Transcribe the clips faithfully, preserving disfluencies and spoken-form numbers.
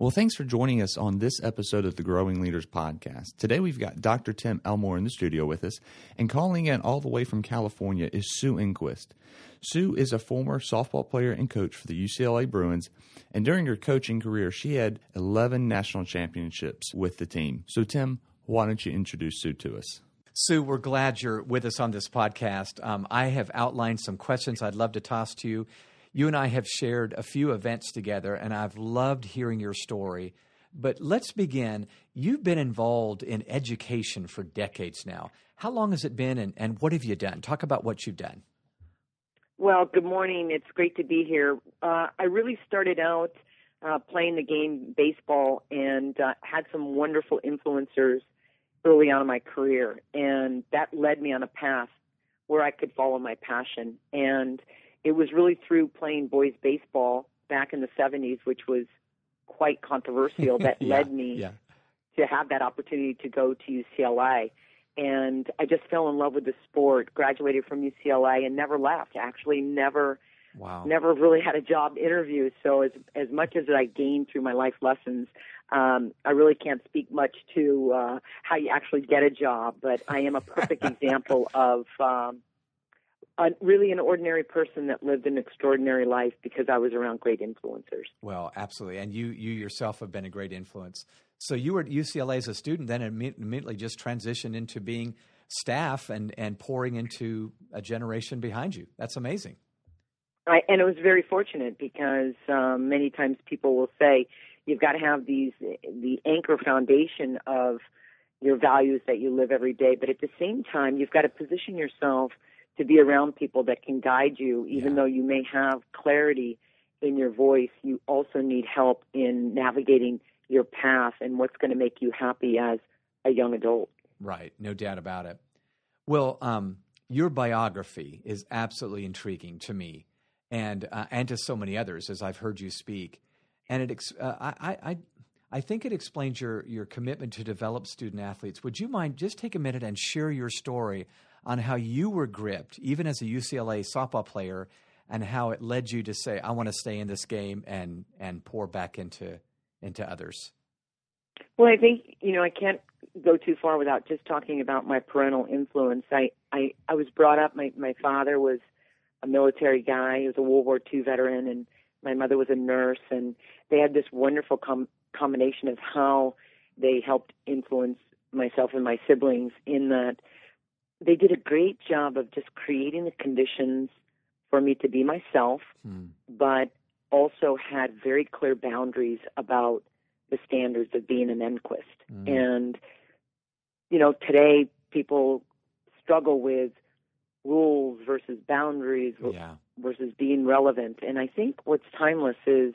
Well, thanks for joining us on this episode of the Growing Leaders Podcast. Today we've got Doctor Tim Elmore in the studio with us, and calling in all the way from California is Sue Enquist. Sue is a former softball player and coach for the U C L A Bruins, and during her coaching career, she had eleven national championships with the team. So, Tim, why don't you introduce Sue to us? Sue, we're glad you're with us on this podcast. Um, I have outlined some questions I'd love to toss to you. You and I have shared a few events together, and I've loved hearing your story. But let's begin. You've been involved in education for decades now. How long has it been, and, and what have you done? Talk about what you've done. Well, good morning. It's great to be here. Uh, I really started out uh, playing the game baseball and uh, had some wonderful influencers early on in my career, and that led me on a path where I could follow my passion. And it was really through playing boys baseball back in the seventies, which was quite controversial, that yeah, led me yeah. to have that opportunity to go to U C L A. And I just fell in love with the sport, graduated from U C L A, and never left. Actually, never, wow. never really had a job interview. So as as much as I gained through my life lessons, um, I really can't speak much to uh, how you actually get a job. But I am a perfect example of um, a, really an ordinary person that lived an extraordinary life because I was around great influencers. Well, absolutely. And you you yourself have been a great influence. So you were at U C L A as a student, then immediately just transitioned into being staff and, and pouring into a generation behind you. That's amazing. I, and it was very fortunate because um, many times people will say you've got to have these the anchor foundation of your values that you live every day, but at the same time, you've got to position yourself to be around people that can guide you, even yeah. though you may have clarity in your voice. You also need help in navigating your path and what's going to make you happy as a young adult. Right, no doubt about it. Well, um, your biography is absolutely intriguing to me, and uh, and to so many others as I've heard you speak. And it, ex- uh, I, I, I think it explains your your commitment to develop student athletes. Would you mind just take a minute and share your story on how you were gripped, even as a U C L A softball player, and how it led you to say, "I want to stay in this game and and pour back into." into others? Well, I think, you know, I can't go too far without just talking about my parental influence. I, I, I was brought up, my, my father was a military guy. He was a World War Two veteran, and my mother was a nurse, and they had this wonderful com- combination of how they helped influence myself and my siblings in that they did a great job of just creating the conditions for me to be myself, hmm. but also had very clear boundaries about the standards of being an Enquist. Mm. And, you know, today people struggle with rules versus boundaries yeah. versus being relevant. And I think what's timeless is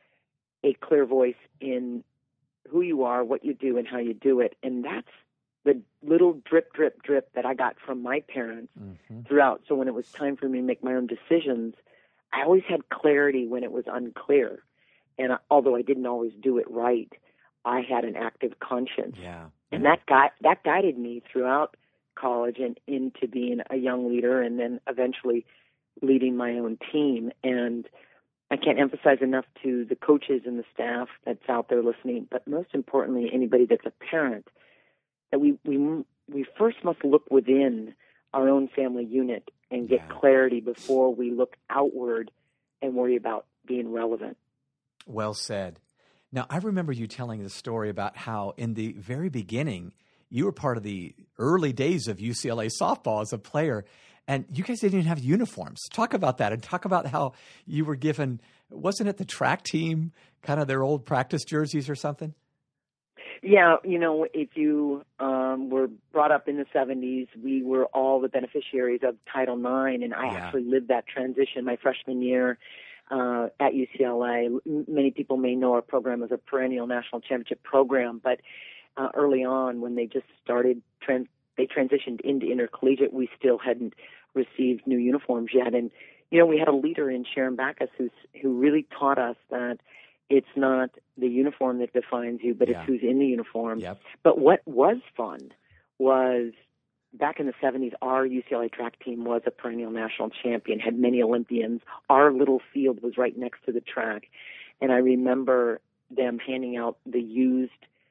a clear voice in who you are, what you do, and how you do it. And that's the little drip, drip, drip that I got from my parents mm-hmm. throughout. So when it was time for me to make my own decisions, I always had clarity when it was unclear. And uh, although I didn't always do it right, I had an active conscience. Yeah. And yeah. that gui- that guided me throughout college and into being a young leader and then eventually leading my own team. And I can't emphasize enough to the coaches and the staff that's out there listening, but most importantly, anybody that's a parent, that we, we, we first must look within our own family unit and get yeah. clarity before we look outward and worry about being relevant. Well said. Now, I remember you telling the story about how in the very beginning, you were part of the early days of U C L A softball as a player, and you guys didn't even have uniforms. Talk about that and talk about how you were given, wasn't it the track team, kind of their old practice jerseys or something? Yeah, you know, if you um, were brought up in the seventies, we were all the beneficiaries of Title nine, and I yeah. actually lived that transition my freshman year uh, at U C L A. M- many people may know our program as a perennial national championship program, but uh, early on when they just started, trans- they transitioned into intercollegiate, we still hadn't received new uniforms yet. And, you know, we had a leader in Sharon Backus who's, who really taught us that it's not the uniform that defines you, but yeah. it's who's in the uniform. Yep. But what was fun was back in the seventies, our U C L A track team was a perennial national champion, had many Olympians. Our little field was right next to the track. And I remember them handing out the used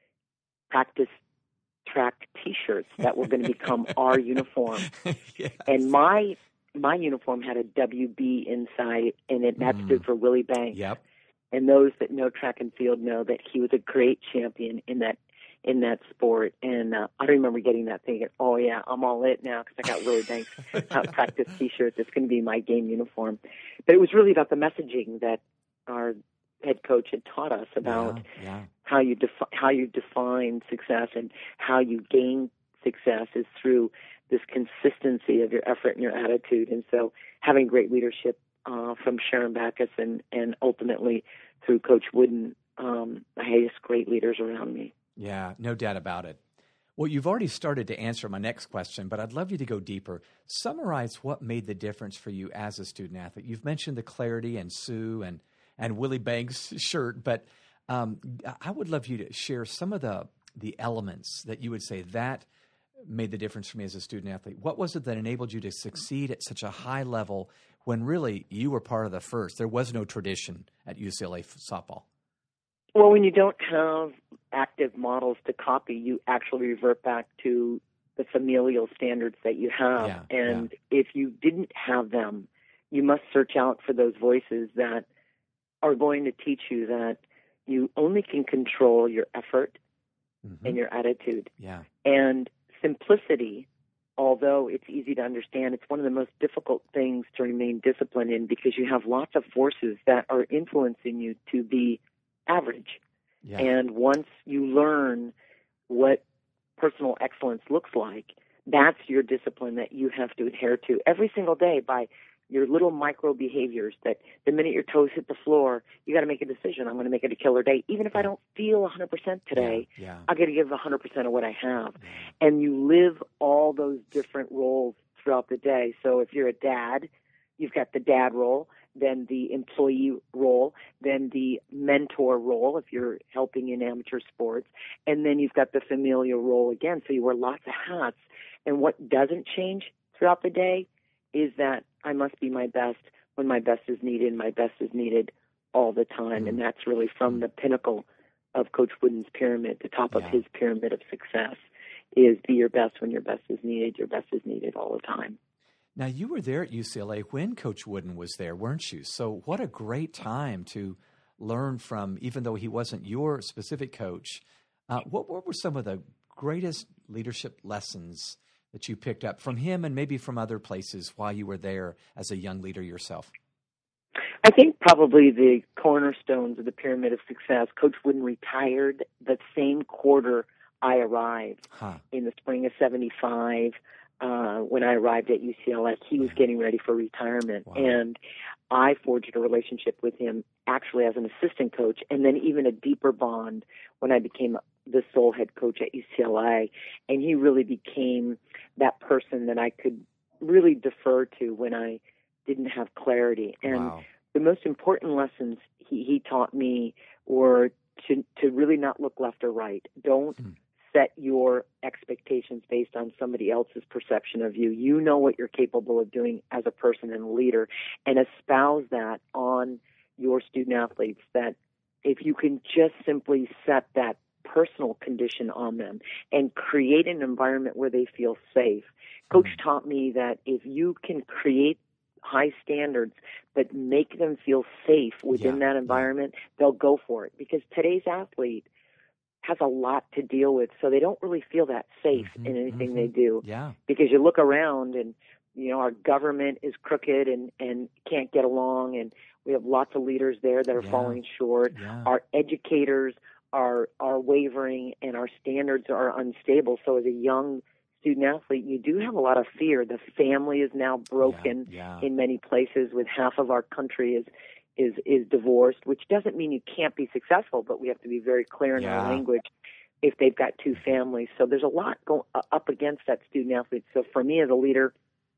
practice track T-shirts that were going to become our uniform. Yes. And my my uniform had a W B inside, and it, that mm. stood for Willie Banks. Yep. And those that know track and field know that he was a great champion in that in that sport. And uh, I remember getting that thinking, oh, yeah, I'm all it now because I got Willie Banks out practice T-shirts. It's going to be my game uniform. But it was really about the messaging that our head coach had taught us about yeah, yeah. how you defi- how you define success and how you gain success is through this consistency of your effort and your attitude. And so having great leadership uh, from Sharon Backus and, and ultimately through Coach Wooden, um, I had just great leaders around me. Yeah, no doubt about it. Well, you've already started to answer my next question, but I'd love you to go deeper. Summarize what made the difference for you as a student athlete. You've mentioned the clarity and Sue and, and Willie Banks' shirt, but um, I would love you to share some of the the elements that you would say that made the difference for me as a student athlete. What was it that enabled you to succeed at such a high level when really you were part of the first? There was no tradition at U C L A softball. Well, when you don't have active models to copy, you actually revert back to the familial standards that you have. Yeah, and yeah. if you didn't have them, you must search out for those voices that are going to teach you that you only can control your effort mm-hmm. and your attitude. Yeah. And simplicity, although it's easy to understand, it's one of the most difficult things to remain disciplined in because you have lots of forces that are influencing you to be average. Yeah. And once you learn what personal excellence looks like, that's your discipline that you have to adhere to every single day by your little micro behaviors that the minute your toes hit the floor, you got to make a decision. I'm going to make it a killer day. Even if I don't feel one hundred percent today, yeah, yeah. I got to give one hundred percent of what I have. Yeah. And you live all those different roles throughout the day. So if you're a dad, you've got the dad role, then the employee role, then the mentor role if you're helping in amateur sports, and then you've got the familial role again. So you wear lots of hats. And what doesn't change throughout the day is that I must be my best when my best is needed. My best is needed all the time. Mm-hmm. And that's really from the pinnacle of Coach Wooden's pyramid, the top yeah. of his pyramid of success, is be your best when your best is needed. Your best is needed all the time. Now, you were there at U C L A when Coach Wooden was there, weren't you? So what a great time to learn from, even though he wasn't your specific coach. Uh, what, what were some of the greatest leadership lessons that you picked up from him and maybe from other places while you were there as a young leader yourself? I think probably the cornerstones of the pyramid of success. Coach Wooden retired the same quarter I arrived huh. in the spring of seventy-five. Uh, when I arrived at U C L A, he was getting ready for retirement. Wow. And I forged a relationship with him actually as an assistant coach, and then even a deeper bond when I became the sole head coach at U C L A. And he really became that person that I could really defer to when I didn't have clarity. And wow. the most important lessons he, he taught me were to, to really not look left or right. Don't hmm. set your expectations based on somebody else's perception of you. You know what you're capable of doing as a person and a leader, and espouse that on your student athletes, that if you can just simply set that personal condition on them and create an environment where they feel safe. Coach mm-hmm. taught me that if you can create high standards but make them feel safe within yeah, that environment, yeah. they'll go for it, because today's athlete has a lot to deal with, so they don't really feel that safe mm-hmm, in anything mm-hmm. they do. Yeah. Because you look around and, you know, our government is crooked and, and can't get along, and we have lots of leaders there that are yeah. falling short. Yeah. Our educators are are wavering, and our standards are unstable. So as a young student athlete, you do have a lot of fear. The family is now broken yeah, yeah. in many places, with half of our country is is is divorced, which doesn't mean you can't be successful, but we have to be very clear in yeah. our language if they've got two families. So there's a lot going up against that student athlete. So for me as a leader,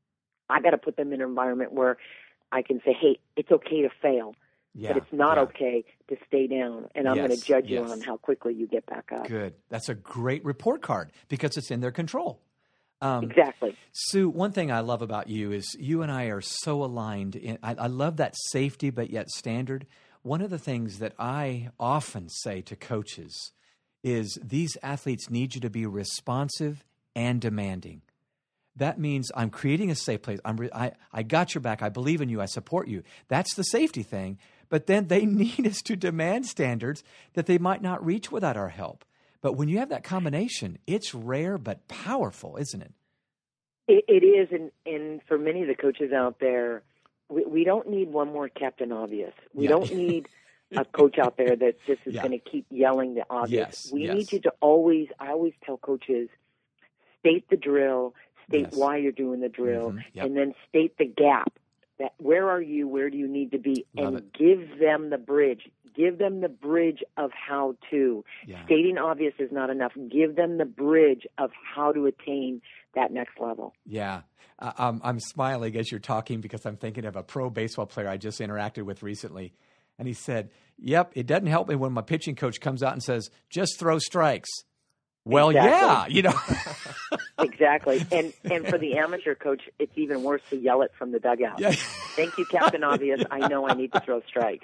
I got to put them in an environment where I can say, hey, it's okay to fail. Yeah, but it's not yeah. okay to stay down, and I'm yes, going to judge yes. you on how quickly you get back up. Good. That's a great report card because it's in their control. Um, exactly. Sue, one thing I love about you is you and I are so aligned. In, I, I love that safety but yet standard. one of the things that I often say to coaches is these athletes need you to be responsive and demanding. That means I'm creating a safe place. I'm re- I, I got your back. I believe in you. I support you. That's the safety thing. But then they need us to demand standards that they might not reach without our help. But when you have that combination, it's rare but powerful, isn't it? It, it is, and, and for many of the coaches out there, we, we don't need one more Captain Obvious. We Yeah. don't need a coach out there that just is Yeah. going to keep yelling the obvious. Yes, we yes. need you to always, I always tell coaches, state the drill, state Yes. why you're doing the drill, Mhm, yep. and then state the gap. That where are you, where do you need to be, Love and it. give them the bridge. Give them the bridge of how to. Yeah. Stating obvious is not enough. Give them the bridge of how to attain that next level. Yeah. Uh, um, I'm smiling as you're talking because I'm thinking of a pro baseball player I just interacted with recently. And he said, yep, it doesn't help me when my pitching coach comes out and says, just throw strikes. Well, Exactly. yeah, you know. Exactly. And and for the amateur coach, it's even worse to yell it from the dugout. Yeah. Thank you, Captain Obvious. I know I need to throw strikes.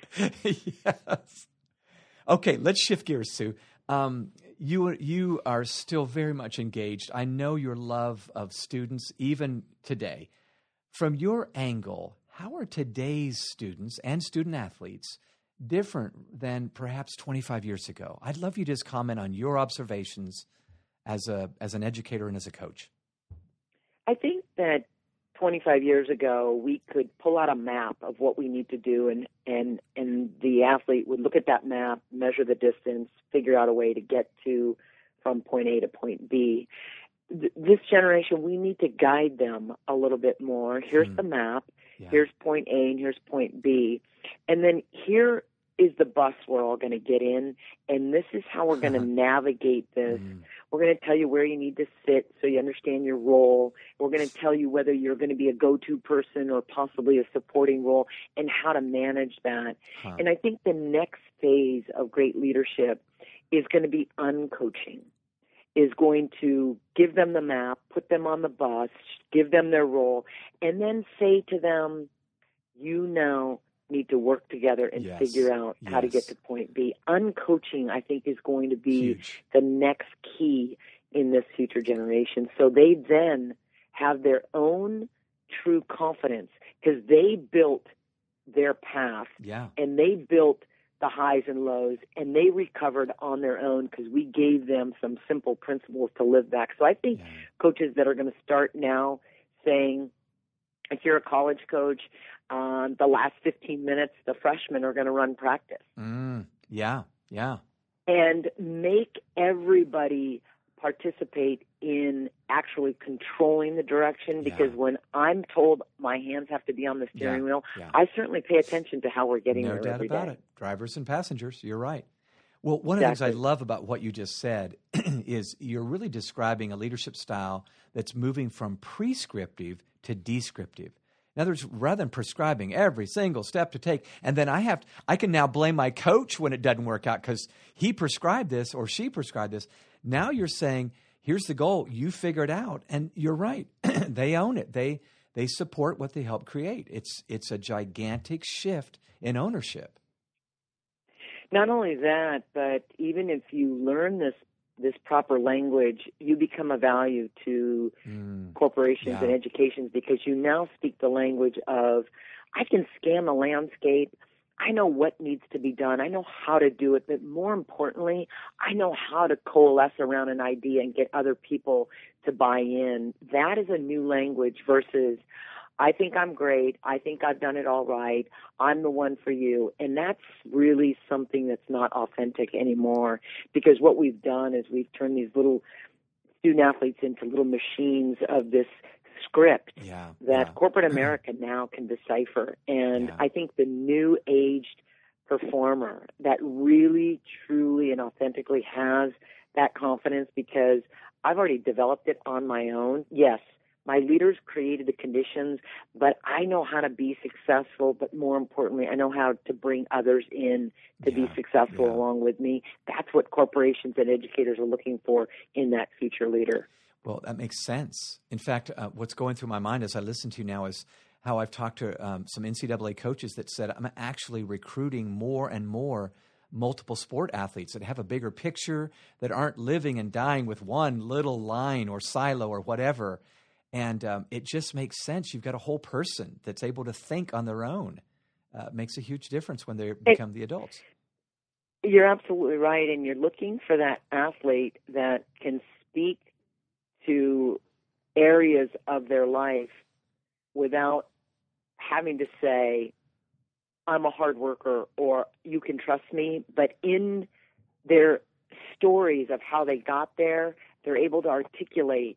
Yes. Okay, let's shift gears, Sue. Um, you you are still very much engaged. I know your love of students even today. From your angle, how are today's students and student athletes different than perhaps twenty-five years ago? I'd love you to just comment on your observations as a as an educator and as a coach. I think that twenty-five years ago, we could pull out a map of what we need to do, and, and, and the athlete would look at that map, measure the distance, figure out a way to get to from point A to point B. Th- this generation, we need to guide them a little bit more. Here's Hmm. the map. Yeah. Here's point A and here's point B. And then here is the bus we're all going to get in, and this is how we're going to navigate this. Mm. We're going to tell you where you need to sit so you understand your role. We're going to tell you whether you're going to be a go-to person or possibly a supporting role and how to manage that. Huh. And I think the next phase of great leadership is going to be uncoaching, is going to give them the map, put them on the bus, give them their role, and then say to them, you now need to work together and Yes. figure out how to get Yes. to point B. Uncoaching, I think, is going to be Huge. the next key in this future generation. So they then have their own true confidence because they built their path Yeah. and they built the highs and lows, and they recovered on their own because we gave them some simple principles to live back. So I think Yeah. coaches that are going to start now saying, if you're a college coach, um, the last fifteen minutes, the freshmen are going to run practice. Mm. Yeah. Yeah. And make everybody participate in actually controlling the direction, because Yeah. when I'm told my hands have to be on the steering Yeah. wheel, Yeah. I certainly pay attention to how we're getting No there doubt every about day. it. Drivers and passengers, you're right. Well, one of the things I Exactly. love about what you just said is you're really describing a leadership style that's moving from prescriptive to descriptive. In other words, rather than prescribing every single step to take, and then I have, to, I can now blame my coach when it doesn't work out because he prescribed this or she prescribed this. Now you're saying, here's the goal, you figure it out, and you're right. They own it. They they support what they help create. It's it's a gigantic shift in ownership. Not only that, but even if you learn this this proper language, you become a value to Mm. corporations Yeah. and educations, because you now speak the language of, I can scan the landscape. I know what needs to be done. I know how to do it. But more importantly, I know how to coalesce around an idea and get other people to buy in. That is a new language versus, I think I'm great. I think I've done it all right. I'm the one for you. And that's really something that's not authentic anymore, because what we've done is we've turned these little student athletes into little machines of this script Yeah. that yeah. corporate America now can decipher. And Yeah. I think the new aged performer that really, truly, and authentically has that confidence, because I've already developed it on my own. Yes, my leaders created the conditions, but I know how to be successful. But more importantly, I know how to bring others in to be Yeah, successful yeah. along with me. That's what corporations and educators are looking for in that future leader. Well, that makes sense. In fact, uh, what's going through my mind as I listen to you now is how I've talked to um, some N C double A coaches that said, I'm actually recruiting more and more multiple sport athletes that have a bigger picture, that aren't living and dying with one little line or silo or whatever. And um, it just makes sense. You've got a whole person that's able to think on their own. Uh, it makes a huge difference when they become the adults. You're absolutely right. And you're looking for that athlete that can speak to areas of their life without having to say, I'm a hard worker or you can trust me. But in their stories of how they got there, they're able to articulate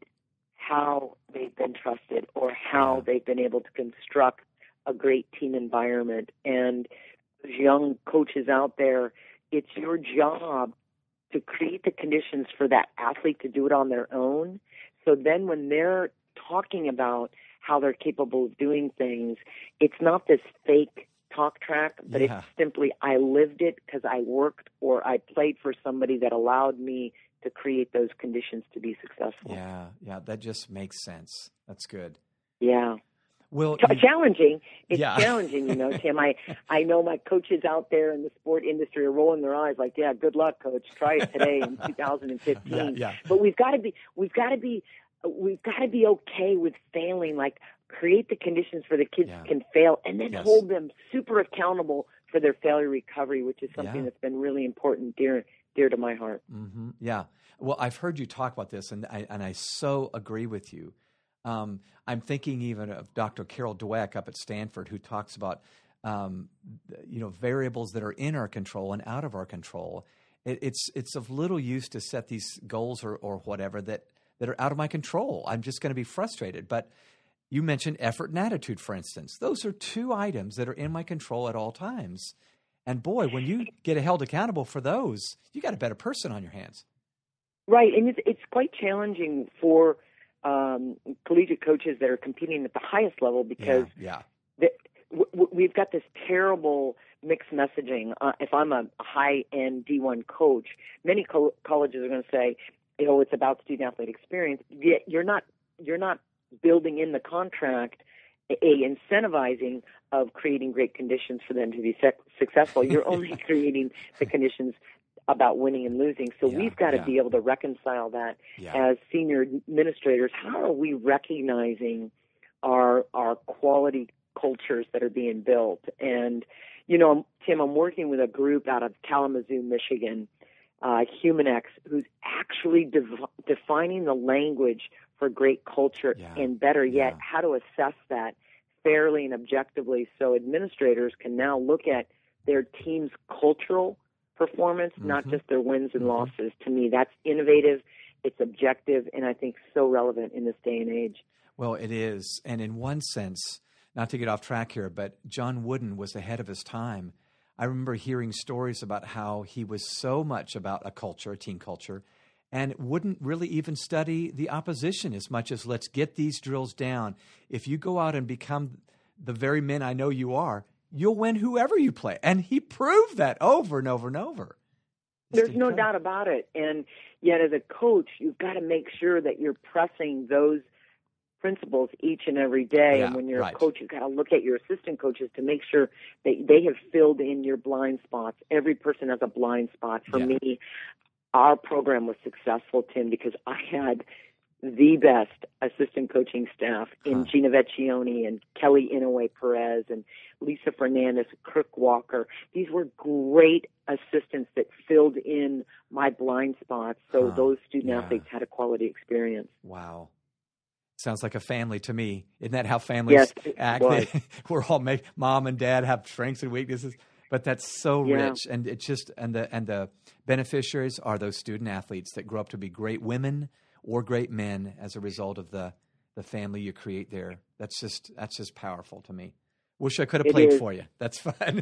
how they've been trusted or how they've been able to construct a great team environment. And those young coaches out there, it's your job to create the conditions for that athlete to do it on their own. So then when they're talking about how they're capable of doing things, it's not this fake talk track, but yeah. it's simply, I lived it because I worked or I played for somebody that allowed me to create those conditions to be successful. Yeah, yeah, that just makes sense. That's good. Yeah. Well, Ch- you, challenging. It's yeah. challenging, you know, Tim. I, I know my coaches out there in the sport industry are rolling their eyes like, yeah, good luck, coach. Try it today in two thousand fifteen. Yeah, yeah. But we've got to be, we've got to be, we've got to be okay with failing. Like, create the conditions for the kids yeah. can fail, and then yes. hold them super accountable for their failure recovery, which is something yeah. that's been really important, dear, dear to my heart. Mm-hmm. Yeah. Well, I've heard you talk about this, and I, and I so agree with you. Um, I'm thinking even of Doctor Carol Dweck up at Stanford, who talks about um, you know variables that are in our control and out of our control. It, it's it's of little use to set these goals or or whatever that that are out of my control. I'm just going to be frustrated. But you mentioned effort and attitude, for instance. Those are two items that are in my control at all times. And boy, when you get held accountable for those, you got a better person on your hands. Right, and it's, it's quite challenging for um, collegiate coaches that are competing at the highest level because yeah, yeah. the, w- we've got this terrible mixed messaging. Uh, if I'm a high-end D one coach, many co- colleges are going to say, you know, it's about student-athlete experience. Yet you're not you're not building in the contract a, a incentivizing of creating great conditions for them to be sec- successful. You're only creating the conditions about winning and losing. So yeah, we've got to yeah. be able to reconcile that yeah. as senior administrators. How are we recognizing our our quality cultures that are being built? And, you know, Tim, I'm working with a group out of Kalamazoo, Michigan, uh, HumanX, who's actually de- defining the language for great culture yeah. and better yet, yeah. how to assess that fairly and objectively so administrators can now look at their team's cultural performance, mm-hmm. not just their wins and mm-hmm. losses. To me, that's innovative, it's objective, and I think so relevant in this day and age. Well, it is. And in one sense, not to get off track here, but John Wooden was ahead of his time. I remember hearing stories about how he was so much about a culture, a team culture, and wouldn't really even study the opposition as much as let's get these drills down. If you go out and become the very men I know you are, you'll win whoever you play. And he proved that over and over and over. It's There's incredible. no doubt about it. And yet as a coach, you've got to make sure that you're pressing those principles each and every day. Yeah, and when you're right. a coach, you've got to look at your assistant coaches to make sure that they have filled in your blind spots. Every person has a blind spot. For yeah. me, our program was successful, Tim, because I had the best assistant coaching staff in huh. Gina Vecchione and Kelly Inouye Perez and Lisa Fernandez, Kirk Walker. These were great assistants that filled in my blind spots so huh. those student yeah. athletes had a quality experience. Wow. Sounds like a family to me. Isn't that how families yes, act? We're all make, mom and dad have strengths and weaknesses. But that's so yeah. rich, and it's just and the and the beneficiaries are those student athletes that grow up to be great women or great men as a result of the the family you create there. That's just that's just powerful to me. Wish I could have It played is. for you. That's fun.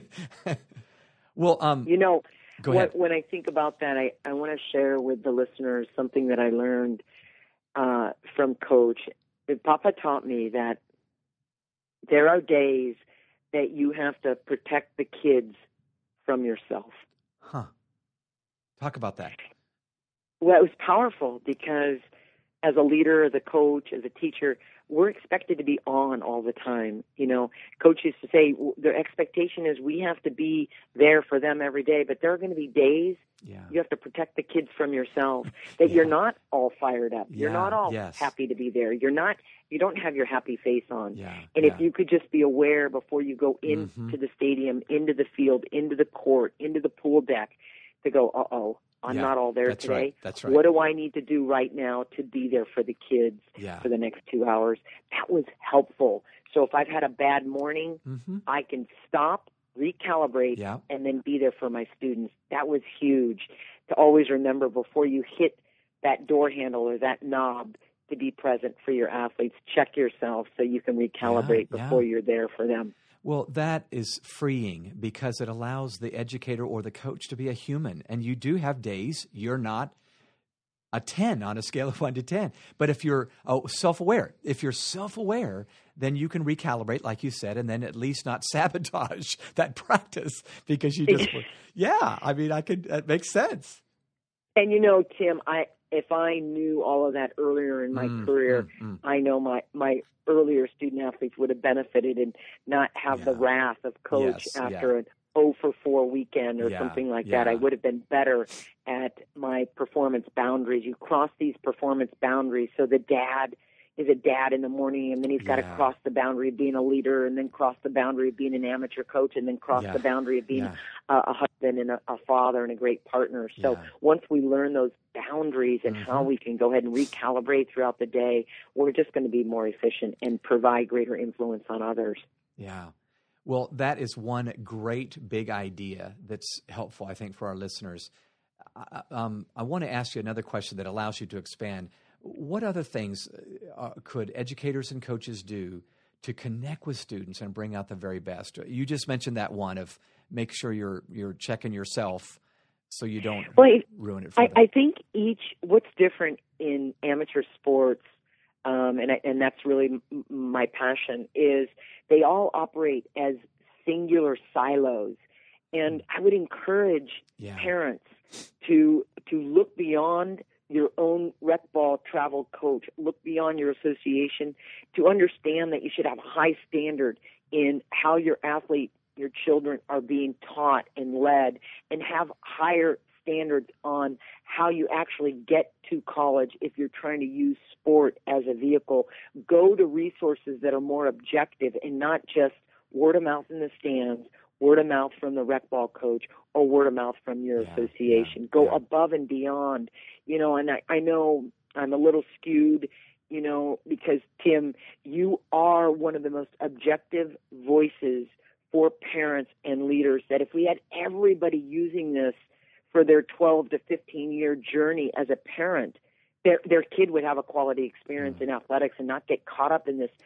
Well, um, you know, go when, ahead. when I think about that, I, I want to share with the listeners something that I learned uh, from Coach. Papa taught me that there are days that you have to protect the kids from yourself. Huh. Talk about that. Well, it was powerful because as a leader, as a coach, as a teacher, we're expected to be on all the time. You know, Coach used to say their expectation is we have to be there for them every day, but there are going to be days yeah. you have to protect the kids from yourself, that yeah. you're not all fired up. Yeah. You're not all yes. happy to be there. You're not, you don't have your happy face on. Yeah. And yeah. if you could just be aware before you go into mm-hmm. the stadium, into the field, into the court, into the pool deck, to go, uh-oh, I'm yeah. not all there That's today. Right. That's right. What do I need to do right now to be there for the kids yeah. for the next two hours? That was helpful. So if I've had a bad morning, mm-hmm. I can stop, recalibrate, yeah. and then be there for my students. That was huge to always remember before you hit that door handle or that knob to be present for your athletes. Check yourself so you can recalibrate yeah, before yeah. you're there for them. Well, that is freeing because it allows the educator or the coach to be a human. And you do have days you're not a ten on a scale of one to ten. But if you're oh, self-aware, if you're self-aware, then you can recalibrate, like you said, and then at least not sabotage that practice because you just, yeah, I mean, I could, that makes sense. And you know, Tim, I if I knew all of that earlier in my mm, career, mm, mm. I know my, my earlier student athletes would have benefited and not have yeah. the wrath of coach yes, after yeah. an oh for four weekend or yeah, something like yeah. that. I would have been better at my performance boundaries. You cross these performance boundaries so the dad is a dad in the morning, and then he's got yeah. to cross the boundary of being a leader, and then cross the boundary of being an amateur coach, and then cross yeah. the boundary of being yeah. a, a husband and a, a father and a great partner. So yeah. once we learn those boundaries and mm-hmm. how we can go ahead and recalibrate throughout the day, we're just going to be more efficient and provide greater influence on others. Yeah. Well, that is one great big idea that's helpful, I think, for our listeners. I, um, I want to ask you another question that allows you to expand. What other things uh, could educators and coaches do to connect with students and bring out the very best? You just mentioned that one of make sure you're you're checking yourself so you don't well, ruin it for I, them. I think each what's different in amateur sports, um, and I, and that's really m- my passion, is they all operate as singular silos. And I would encourage yeah. parents to to look beyond your own rec ball travel coach, look beyond your association, to understand that you should have a high standard in how your athlete, your children are being taught and led, and have higher standards on how you actually get to college if you're trying to use sport as a vehicle. Go to resources that are more objective and not just word of mouth in the stands, word of mouth from the rec ball coach, or word of mouth from your yeah, association. Yeah, Go yeah. above and beyond, you know, and I, I know I'm a little skewed, you know, because, Tim, you are one of the most objective voices for parents and leaders, that if we had everybody using this for their twelve to fifteen-year journey as a parent, their, their kid would have a quality experience mm. in athletics and not get caught up in this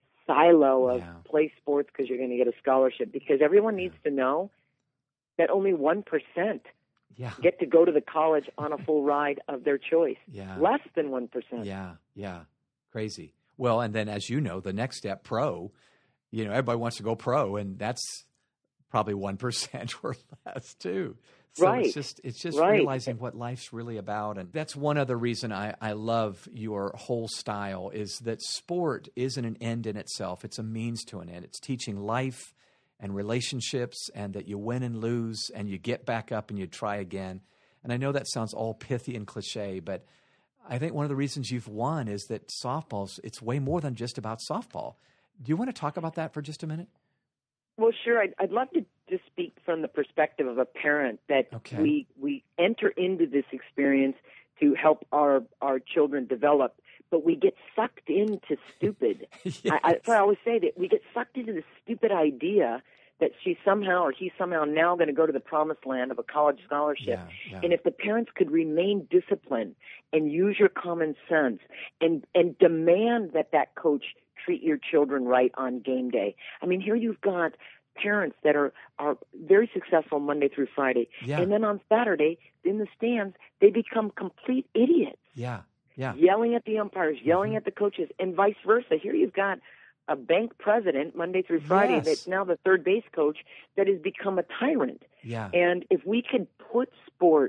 silo of yeah. play sports because you're going to get a scholarship, because everyone needs to know that only one percent yeah. get to go to the college on a full ride of their choice. Yeah. Less than one percent. Yeah, yeah. Crazy. Well, and then as you know, the next step, pro, you know, everybody wants to go pro, and that's probably one percent or less too. So right. it's just it's just right. realizing what life's really about. And that's one other reason I, I love your whole style, is that sport isn't an end in itself. It's a means to an end. It's teaching life and relationships, and that you win and lose and you get back up and you try again. And I know that sounds all pithy and cliche, but I think one of the reasons you've won is that softball's, it's way more than just about softball. Do you want to talk about that for just a minute? Well, sure. I'd, I'd love to just speak from the perspective of a parent, that okay. we we enter into this experience to help our, our children develop, but we get sucked into stupid. yes. I, I, so I always say that we get sucked into this stupid idea that she's somehow or he's somehow now going to go to the promised land of a college scholarship. Yeah, yeah. And if the parents could remain disciplined and use your common sense and, and demand that that coach treat your children right on game day. I mean, here you've got parents that are, are very successful Monday through Friday. Yeah. And then on Saturday, in the stands, they become complete idiots. Yeah, yeah. Yelling at the umpires, yelling mm-hmm. at the coaches, and vice versa. Here you've got a bank president Monday through Friday yes. that's now the third base coach that has become a tyrant. Yeah. And if we could put sport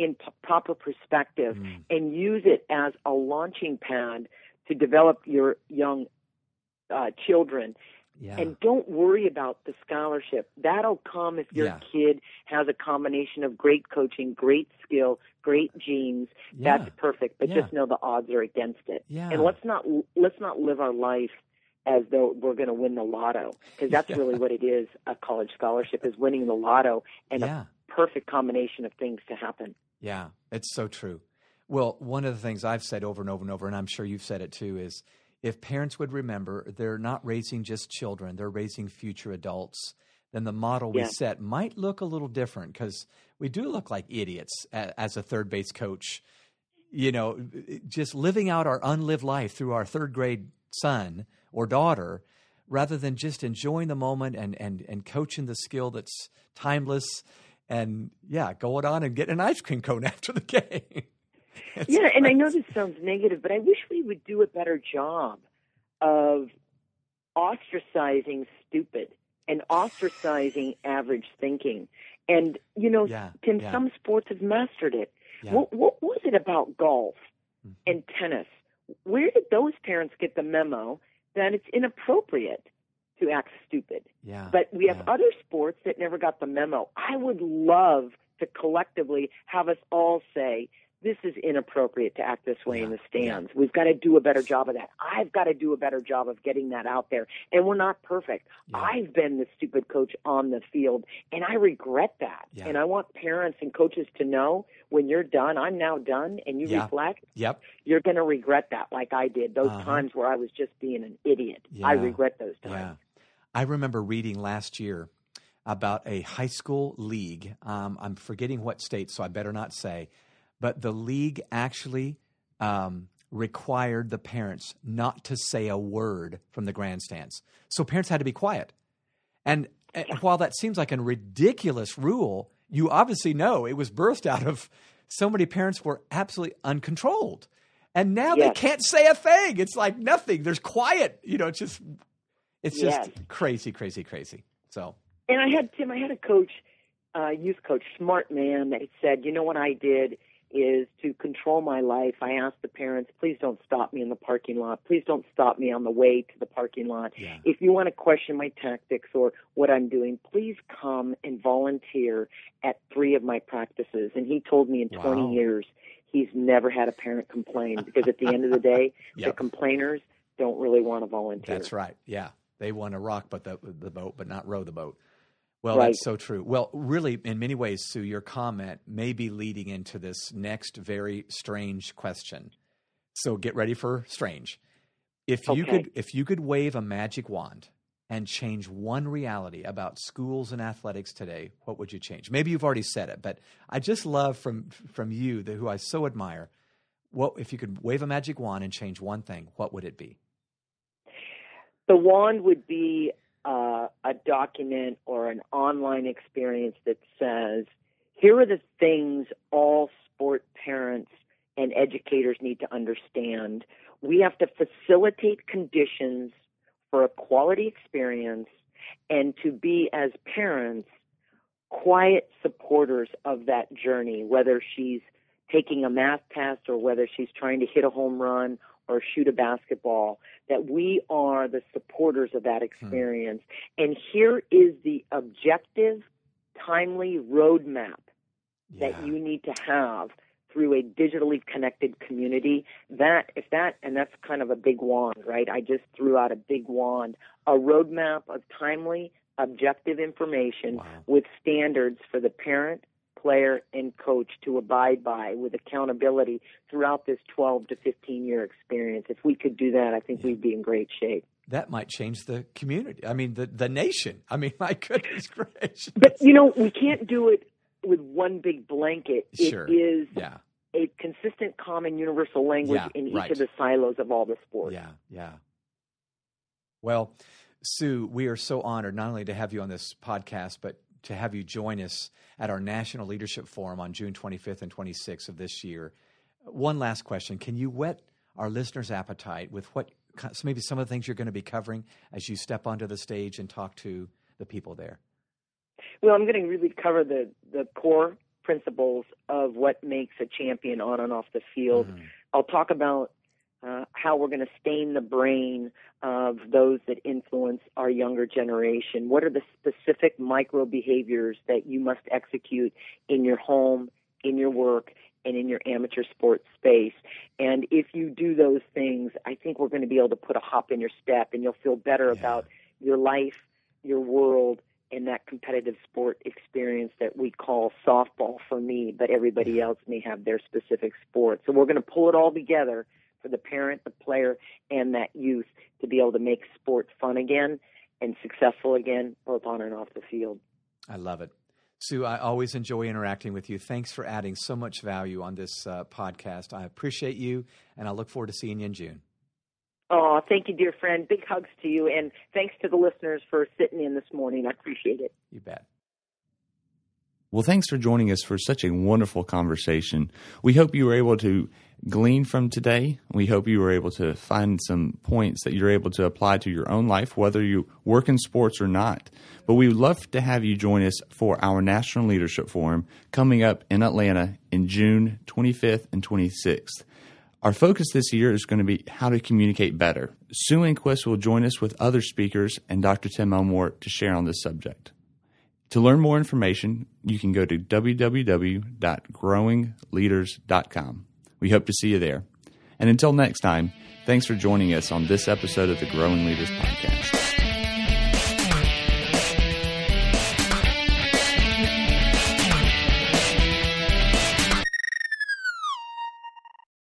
in p- proper perspective Mm. and use it as a launching pad to develop your young uh, children. Yeah. And don't worry about the scholarship. That'll come if your Yeah. kid has a combination of great coaching, great skill, great genes. Yeah. That's perfect. But Yeah. just know the odds are against it. Yeah. And let's not let's not live our life as though we're going to win the lotto, because that's Yeah. really what it is. A college scholarship is winning the lotto, and Yeah. a perfect combination of things to happen. Yeah, it's so true. Well, one of the things I've said over and over and over, and I'm sure you've said it too, is if parents would remember they're not raising just children, they're raising future adults, then the model we Yeah. set might look a little different, because we do look like idiots a- as a third base coach, you know, just living out our unlived life through our third grade son or daughter, rather than just enjoying the moment and, and, and coaching the skill that's timeless and, yeah, going on and getting an ice cream cone after the game. It's Yeah, and I like- know this sounds negative, but I wish we would do a better job of ostracizing stupid and ostracizing average thinking. And, you know, Yeah, Tim, yeah. some sports have mastered it. Yeah. What, what was it about golf Mhm. and tennis? Where did those parents get the memo that it's inappropriate to act stupid? Yeah, But we have yeah. other sports that never got the memo. I would love to collectively have us all say, this is inappropriate to act this way Yeah, in the stands. We've got to do a better job of that. I've got to do a better job of getting that out there. And we're not perfect. Yeah. I've been the stupid coach on the field, and I regret that. Yeah. And I want parents and coaches to know when you're done, I'm now done, and you Yeah. reflect, Yep. you're going to regret that like I did. Those Uh-huh. times where I was just being an idiot. I Yeah. regret those times. Yeah. I remember reading last year about a high school league. Um, I'm forgetting what state, so I better not say. But the league actually um, required the parents not to say a word from the grandstands. So parents had to be quiet. And, and while that seems like a ridiculous rule, you obviously know it was birthed out of so many parents were absolutely uncontrolled. And now they Yes. can't say a thing. It's like nothing. There's quiet. You know, it's just it's just Yes. crazy, crazy, crazy. So And I had, Tim, I had a coach, uh, youth coach, smart man, that said, you know what I did is to control my life. I asked the parents, please don't stop me in the parking lot. Please don't stop me on the way to the parking lot. Yeah. If you want to question my tactics or what I'm doing, please come and volunteer at three of my practices. And he told me in Wow. twenty years, he's never had a parent complain, because at the end of the day, the Yep. complainers don't really want to volunteer. That's right. Yeah. They want to rock but the, the boat, but not row the boat. Well, Right. that's so true. Well, really, in many ways, Sue, your comment may be leading into this next very strange question. So get ready for strange. If you Okay. could, if you could wave a magic wand and change one reality about schools and athletics today, what would you change? Maybe you've already said it, but I just love from from you, the, who I so admire. What if you could wave a magic wand and change one thing? What would it be? The wand would be uh, a document or an online experience that says, here are the things all sport parents and educators need to understand. We have to facilitate conditions for a quality experience and to be, as parents, quiet supporters of that journey, whether she's taking a math test or whether she's trying to hit a home run or shoot a basketball, that we are the supporters of that experience. Hmm. And here is the objective, timely roadmap Yeah. that you need to have through a digitally connected community. That, if that, and that's kind of a big wand, right? I just threw out a big wand, a roadmap of timely, objective information Wow. with standards for the parent, player, and coach to abide by, with accountability throughout this twelve to fifteen year experience. If we could do that, I think Yeah. we'd be in great shape. That might change the community. I mean, the, the nation. I mean, my goodness gracious. But, you know, we can't do it with one big blanket. Sure. It is Yeah. a consistent, common, universal language Yeah, in each right. of the silos of all the sports. Yeah, yeah. Well, Sue, we are so honored not only to have you on this podcast, but to have you join us at our National Leadership Forum on June twenty-fifth and twenty-sixth of this year. One last question. Can you whet our listeners' appetite with what so maybe some of the things you're going to be covering as you step onto the stage and talk to the people there? Well, I'm going to really cover the, the core principles of what makes a champion on and off the field. Mm-hmm. I'll talk about uh, how we're going to stain the brain of those that influence our younger generation. What are the specific micro behaviors that you must execute in your home, in your work, and in your amateur sports space? And if you do those things, I think we're going to be able to put a hop in your step, and you'll feel better yeah. about your life, your world, and that competitive sport experience that we call softball for me, but everybody else may have their specific sport. So we're going to pull it all together for the parent, the player, and that youth to be able to make sport fun again and successful again, both on and off the field. I love it. Sue, I always enjoy interacting with you. Thanks for adding so much value on this uh, podcast. I appreciate you, and I look forward to seeing you in June. Oh, thank you, dear friend. Big hugs to you, and thanks to the listeners for sitting in this morning. I appreciate it. You bet. Well, thanks for joining us for such a wonderful conversation. We hope you were able to glean from today. We hope you were able to find some points that you're able to apply to your own life, whether you work in sports or not. But we would love to have you join us for our National Leadership Forum coming up in Atlanta in June twenty-fifth and twenty-sixth. Our focus this year is going to be how to communicate better. Sue Enquist will join us with other speakers and Doctor Tim Elmore to share on this subject. To learn more information, you can go to w w w dot growing leaders dot com. We hope to see you there. And until next time, thanks for joining us on this episode of the Growing Leaders Podcast.